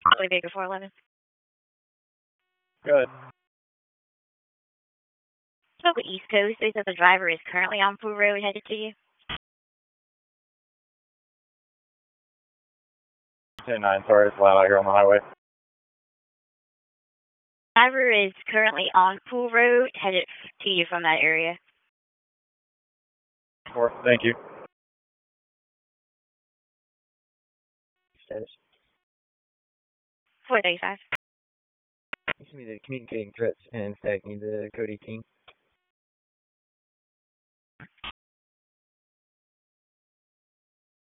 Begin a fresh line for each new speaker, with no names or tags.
Baker 411.
Good.
Spoke with East Coast. They said the driver is currently on Pool Road headed to you.
10-9, sorry, it's loud out here on the highway.
Driver is currently on Pool Road headed to you from that area.
Thank you.
Status.
435.
You send me the communicating threats and stacking the code 18.